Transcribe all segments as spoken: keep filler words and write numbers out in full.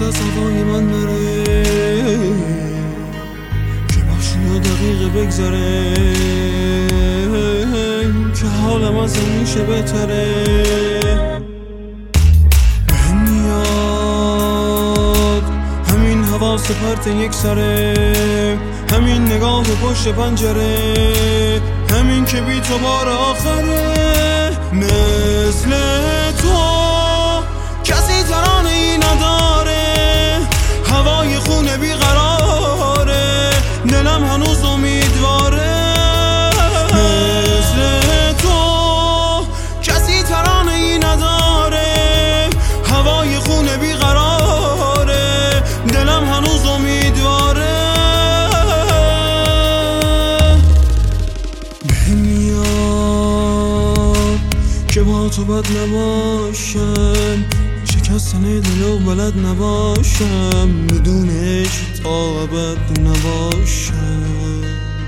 از هوای من نره، که باشی و دقیقه بگذره، که حالم از این میشه بهتره. بهم میاد همین حواس پرت یک سره، همین نگاه پشت پنجره، همین که بی تو بار آخره. مثل تو کسی ترانه ای نداره، هوای خونه بیقراره، دلم هنوز امیدواره. مثل تو کسی ترانه ای نداره، هوای خونه بیقراره، دلم هنوز امیدواره. بهم میاد که با تو بد نباشم، شکستن دلو بلد نباشم، بدون عشق تا ابد نباشم.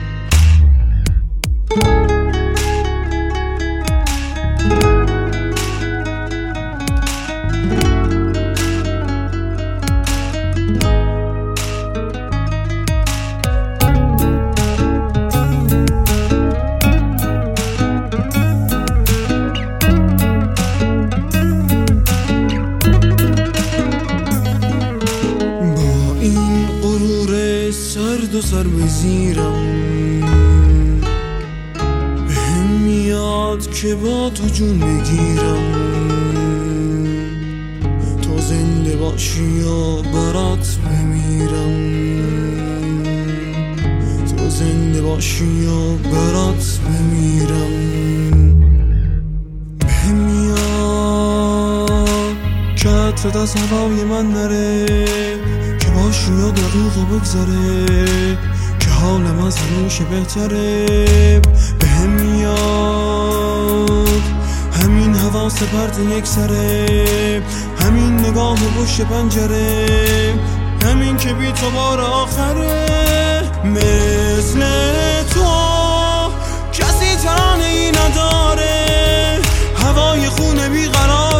سرد و سر بزیرم، بهم میاد که با تو جون بگیرم، تو زنده باشی یا برات بمیرم، تو زنده باشی یا برات بمیرم. بهم میاد که عطرت از هوای من نره، باشی و دقیقه بگذره، که حالم از همیشه بهتره. بهم میاد همین حواس پرت یک سره، همین نگاه پشت پنجره، همین که بی تو بار آخره. مثل تو کسی ترانه ای نداره، هوای خونه بیقرار